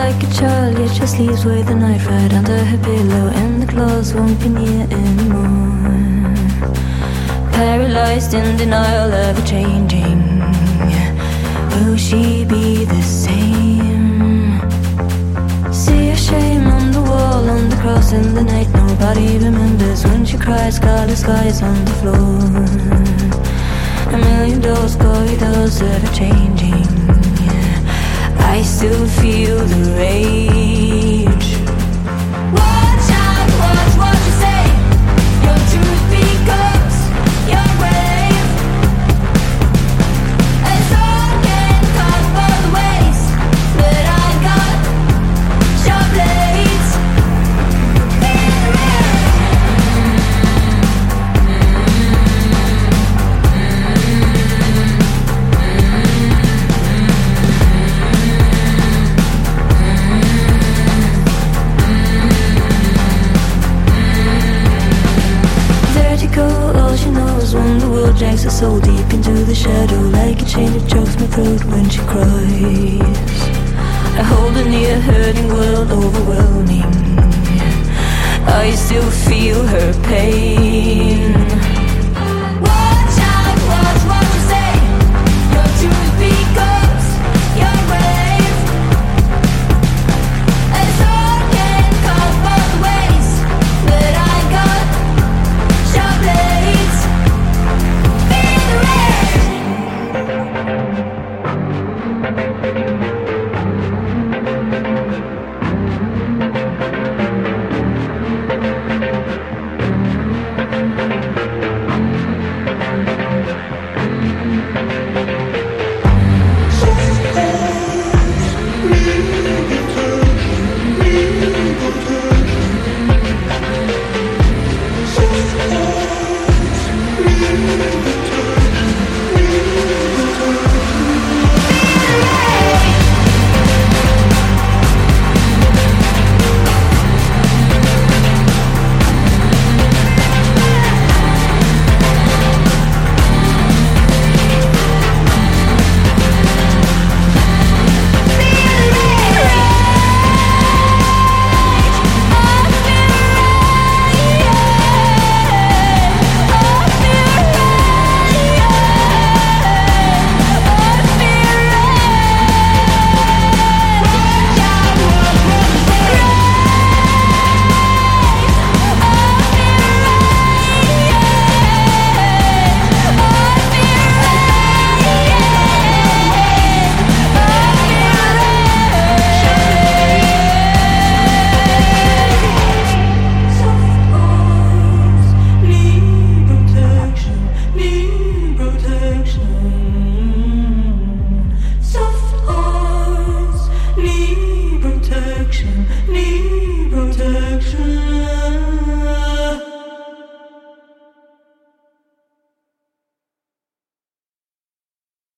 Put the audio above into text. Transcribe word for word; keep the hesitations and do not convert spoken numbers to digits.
like a child, yet she sleeps with a knife right under her pillow, and the claws won't be near anymore. Paralyzed in denial of a changing, will she be the same? See a shame on the wall, on the cross in the night. Nobody remembers when she cries, scarlet skies on the floor. A million doors, corridors that are changing. I still feel the rage. Watch out, watch what you say. Your truth becomes your grave. A song can cover the ways that I got sharp blades. All she knows when the world drags her so deep into the shadow, like a chain that chokes my throat when she cries. I hold her near, hurting world overwhelming. I still feel her pain. Watch out, watch what you say. Your truth becomes your grave. A sword can cover the ways that I got sharp blades. Feel the rage. Need protection.